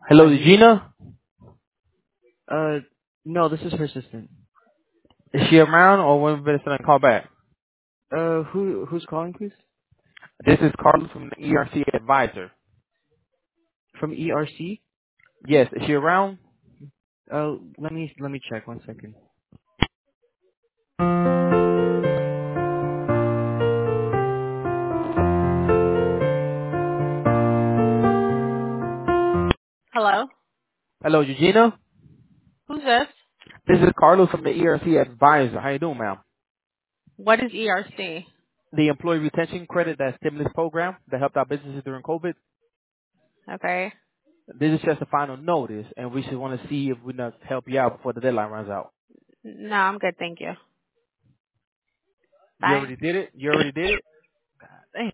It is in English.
Hello, Hi. Gina. Uh, no, this is her assistant. Is she around or when better send a call back? Who's calling, please? This is Carlos from the ERC Advisor. From ERC? Yes, is she around? Let me check 1 second. Hello? Hello, Eugenia. Who's this? This is Carlos from the ERC Advisor. How you doing, ma'am? What is ERC? The Employee Retention Credit, that stimulus program that helped out businesses during COVID. Okay. This is just a final notice, and we should want to see if we can help you out before the deadline runs out. No, I'm good, thank you. You Bye. already did it? You already did it?